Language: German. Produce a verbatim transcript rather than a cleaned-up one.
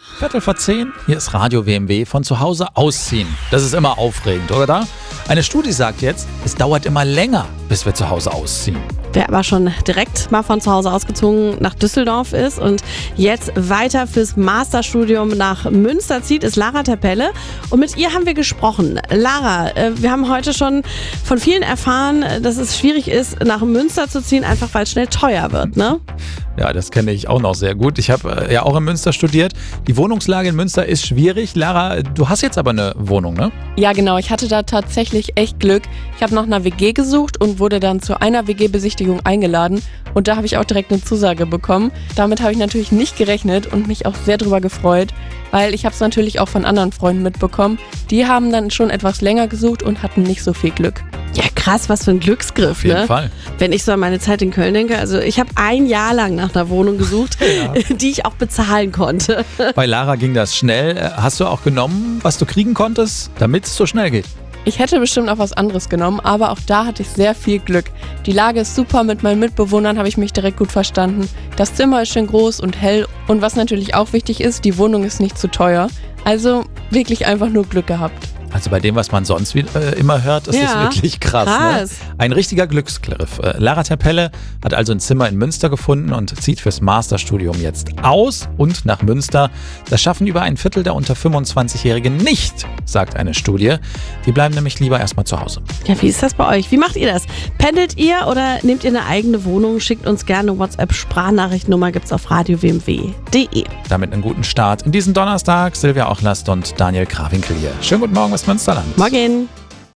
Viertel vor zehn, hier ist Radio W M W. Von zu Hause ausziehen. Das ist immer aufregend, oder? Eine Studie sagt jetzt, es dauert immer länger, bis wir zu Hause ausziehen. Wer aber schon direkt mal von zu Hause ausgezogen nach Düsseldorf ist und jetzt weiter fürs Masterstudium nach Münster zieht, ist Lara Terpelle. Und mit ihr haben wir gesprochen. Lara, wir haben heute schon von vielen erfahren, dass es schwierig ist, nach Münster zu ziehen, einfach weil es schnell teuer wird, ne? Ja, das kenne ich auch noch sehr gut. Ich habe äh, ja auch in Münster studiert. Die Wohnungslage in Münster ist schwierig. Lara, du hast jetzt aber eine Wohnung, ne? Ja, genau. Ich hatte da tatsächlich echt Glück. Ich habe nach einer W G gesucht und wurde dann zu einer W G-Besichtigung eingeladen. Und da habe ich auch direkt eine Zusage bekommen. Damit habe ich natürlich nicht gerechnet und mich auch sehr drüber gefreut, weil ich habe es natürlich auch von anderen Freunden mitbekommen. Die haben dann schon etwas länger gesucht und hatten nicht so viel Glück. Ja, krass, was für ein Glücksgriff, Auf jeden ne? Fall. Wenn ich so an meine Zeit in Köln denke, also ich habe ein Jahr lang nach einer Wohnung gesucht, Ja. die ich auch bezahlen konnte. Bei Lara ging das schnell. Äh, Hast du auch genommen, was du kriegen konntest, damit es so schnell geht? Ich hätte bestimmt auch was anderes genommen, aber auch da hatte ich sehr viel Glück. Die Lage ist super, mit meinen Mitbewohnern habe ich mich direkt gut verstanden. Das Zimmer ist schön groß und hell und was natürlich auch wichtig ist, die Wohnung ist nicht zu teuer. Also wirklich einfach nur Glück gehabt. Also bei dem, was man sonst wie, äh, immer hört, ist Ja, das wirklich krass. krass. Ne? Ein richtiger Glücksgriff. Äh, Lara Terpelle hat also ein Zimmer in Münster gefunden und zieht fürs Masterstudium jetzt aus und nach Münster. Das schaffen über ein Viertel der unter fünfundzwanzigjährigen nicht, sagt eine Studie. Die bleiben nämlich lieber erstmal zu Hause. Ja, wie ist das bei euch? Wie macht ihr das? Pendelt ihr oder nehmt ihr eine eigene Wohnung? Schickt uns gerne eine WhatsApp-Sprachnachrichtennummer, gibt's auf radio w m w punkt d e. Damit einen guten Start in diesen Donnerstag. Silvia Ochlast und Daniel Krawinkel hier. Schönen guten Morgen aus Münsterland. Morgen!